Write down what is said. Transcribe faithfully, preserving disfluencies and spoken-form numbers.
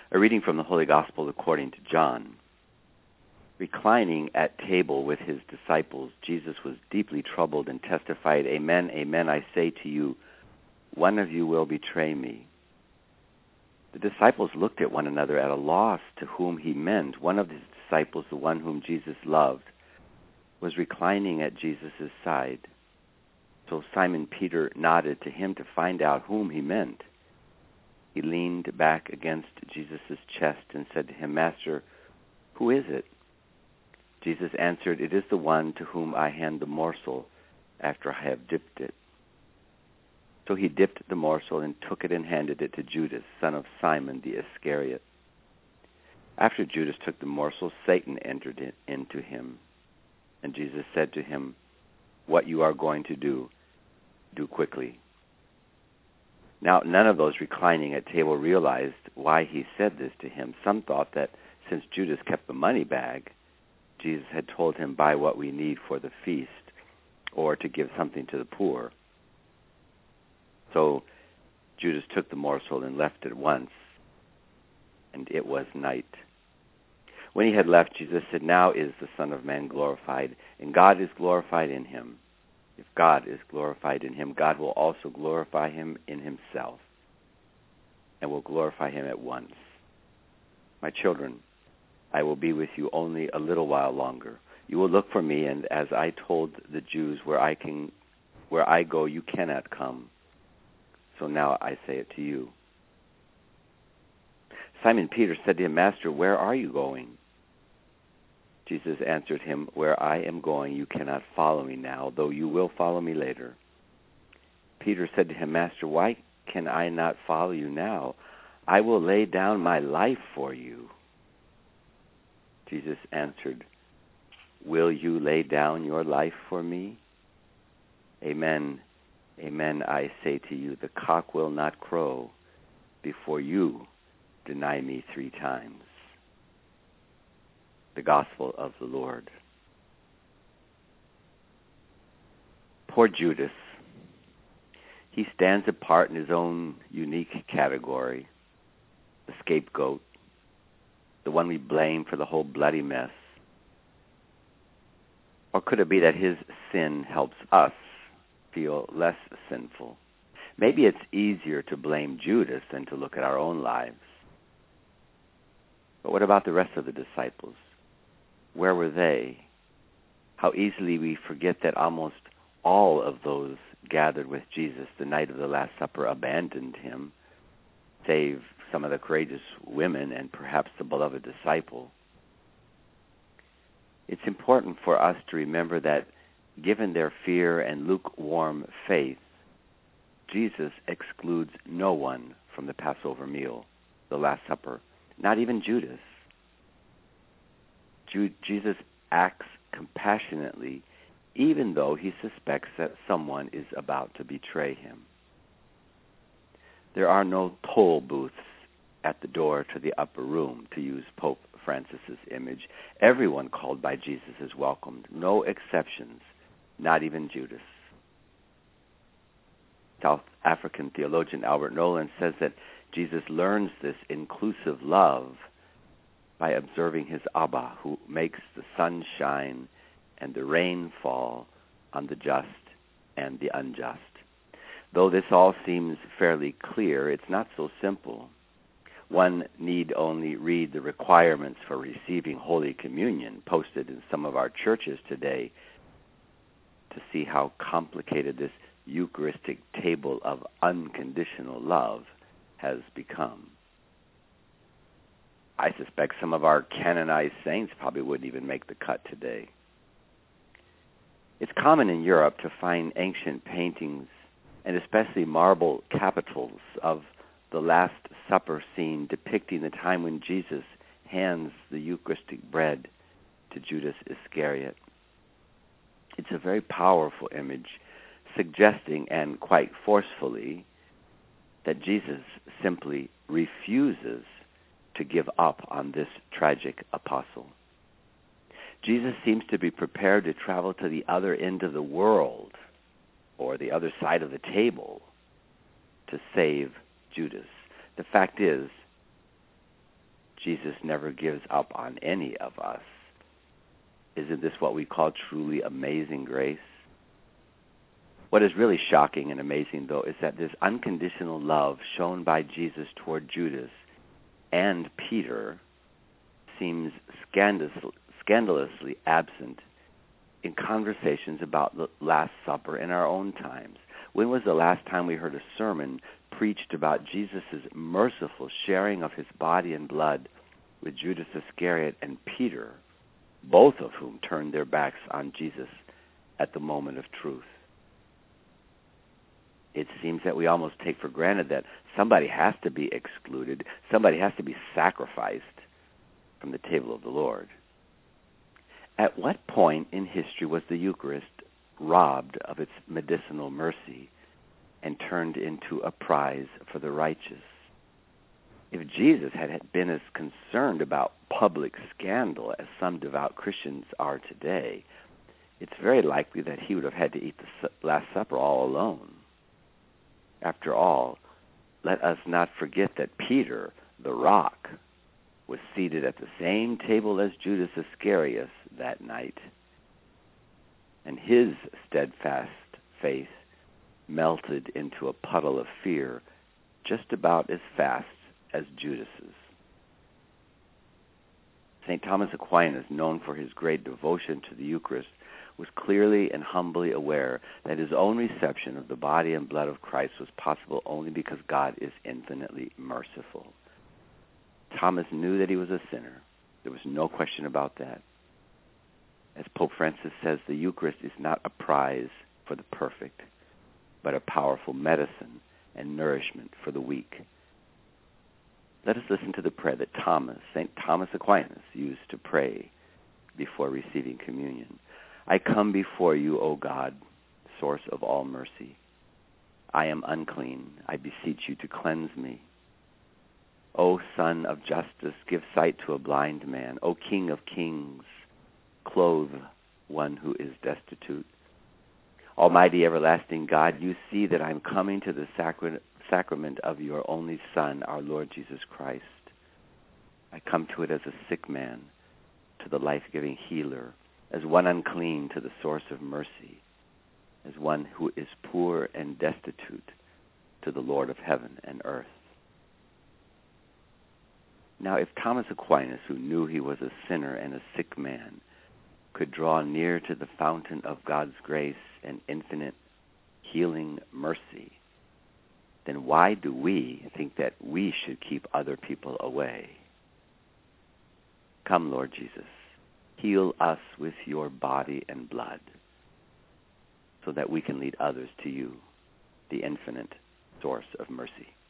A reading from the Holy Gospel according to John. Reclining at table with his disciples, Jesus was deeply troubled and testified, "Amen, amen, I say to you, one of you will betray me." The disciples looked at one another at a loss to whom he meant. One of his disciples, the one whom Jesus loved, was reclining at Jesus' side. So Simon Peter nodded to him to find out whom he meant. He leaned back against Jesus' chest and said to him, "Master, who is it?" Jesus answered, "It is the one to whom I hand the morsel after I have dipped it." So he dipped the morsel and took it and handed it to Judas, son of Simon the Iscariot. After Judas took the morsel, Satan entered in, into him. And Jesus said to him, "What you are going to do, do quickly." Now, none of those reclining at table realized why he said this to him. Some thought that since Judas kept the money bag, Jesus had told him, "Buy what we need for the feast," or to give something to the poor. So Judas took the morsel and left at once, and it was night. When he had left, Jesus said, "Now is the Son of Man glorified, and God is glorified in him. If God is glorified in him, God will also glorify him in himself, and will glorify him at once. My children, I will be with you only a little while longer. You will look for me, and as I told the Jews, where I can, where I go, you cannot come. So now I say it to you." Simon Peter said to him, "Master, where are you going?" Jesus answered him, "Where I am going, you cannot follow me now, though you will follow me later." Peter said to him, "Master, why can I not follow you now? I will lay down my life for you." Jesus answered, "Will you lay down your life for me? Amen, amen, I say to you, the cock will not crow before you deny me three times." The Gospel of the Lord. Poor Judas. He stands apart in his own unique category, the scapegoat, the one we blame for the whole bloody mess. Or could it be that his sin helps us feel less sinful? Maybe it's easier to blame Judas than to look at our own lives. But what about the rest of the disciples? Where were they? How easily we forget that almost all of those gathered with Jesus the night of the Last Supper abandoned him, save some of the courageous women and perhaps the beloved disciple. It's important for us to remember that given their fear and lukewarm faith, Jesus excludes no one from the Passover meal, the Last Supper, not even Judas. Ju- Jesus acts compassionately even though he suspects that someone is about to betray him. There are no toll booths at the door to the upper room, to use Pope Francis's image. Everyone called by Jesus is welcomed, no exceptions, not even Judas. South African theologian Albert Nolan says that Jesus learns this inclusive love by observing his Abba, who makes the sun shine and the rain fall on the just and the unjust. Though this all seems fairly clear, it's not so simple. One need only read the requirements for receiving Holy Communion posted in some of our churches today to see how complicated this Eucharistic table of unconditional love has become. I suspect some of our canonized saints probably wouldn't even make the cut today. It's common in Europe to find ancient paintings and especially marble capitals of the Last Supper scene depicting the time when Jesus hands the Eucharistic bread to Judas Iscariot. It's a very powerful image, suggesting and quite forcefully that Jesus simply refuses to give up on this tragic apostle. Jesus seems to be prepared to travel to the other end of the world or the other side of the table to save Judas. The fact is, Jesus never gives up on any of us. Isn't this what we call truly amazing grace? What is really shocking and amazing, though, is that this unconditional love shown by Jesus toward Judas and Peter seems scandalous, scandalously absent in conversations about the Last Supper in our own times. When was the last time we heard a sermon preached about Jesus' merciful sharing of his body and blood with Judas Iscariot and Peter, both of whom turned their backs on Jesus at the moment of truth? It seems that we almost take for granted that somebody has to be excluded, somebody has to be sacrificed from the table of the Lord. At what point in history was the Eucharist robbed of its medicinal mercy and turned into a prize for the righteous? If Jesus had been as concerned about public scandal as some devout Christians are today, it's very likely that he would have had to eat the Last Supper all alone. After all, let us not forget that Peter, the rock, was seated at the same table as Judas Iscariot that night, and his steadfast faith melted into a puddle of fear just about as fast as Judas's. Saint Thomas Aquinas, known for his great devotion to the Eucharist, was clearly and humbly aware that his own reception of the body and blood of Christ was possible only because God is infinitely merciful. Thomas knew that he was a sinner. There was no question about that. As Pope Francis says, the Eucharist is not a prize for the perfect, but a powerful medicine and nourishment for the weak. Let us listen to the prayer that Thomas, Saint Thomas Aquinas, used to pray before receiving communion. I come before you, O God, source of all mercy. I am unclean. I beseech you to cleanse me. O Son of justice, give sight to a blind man. O King of kings, clothe one who is destitute. Almighty everlasting God, you see that I'm coming to the sacrament sacrament of your only Son, our Lord Jesus Christ. I come to it as a sick man, to the life-giving healer, as one unclean to the source of mercy, as one who is poor and destitute to the Lord of heaven and earth. Now, if Thomas Aquinas, who knew he was a sinner and a sick man, could draw near to the fountain of God's grace and infinite healing mercy, then why do we think that we should keep other people away? Come, Lord Jesus, heal us with your body and blood so that we can lead others to you, the infinite source of mercy.